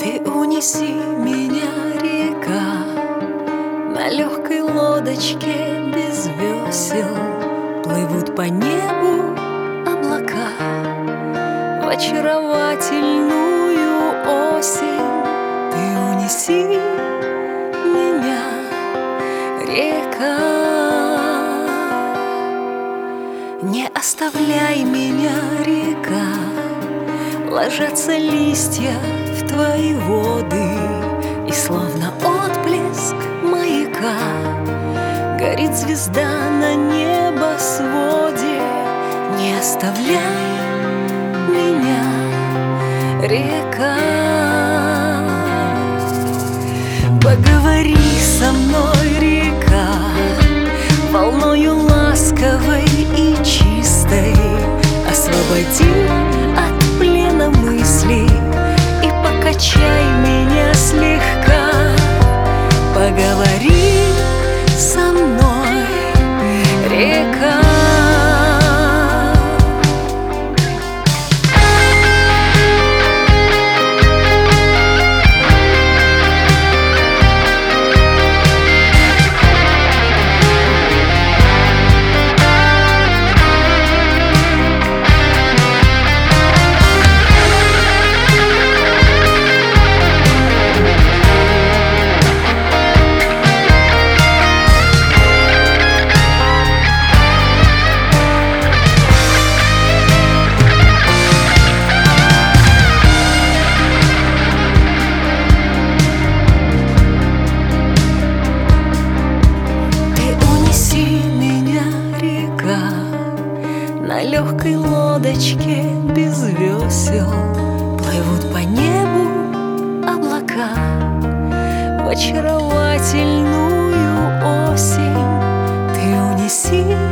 Ты унеси меня, река, на легкой лодочке без весел. Плывут по небу облака в очаровательную осень. Ты унеси меня, река, не оставляй меня, река. Ложатся листья в твои воды, и словно отблеск маяка горит звезда на небосводе. Не оставляй меня, река. Поговори со мной, река, волною ласковой и чистой. Освободи от плена мыслей и покачай меня слегка. Поговори со мной, река. На легкой лодочке без весел плывут по небу облака в очаровательную осень. Ты унеси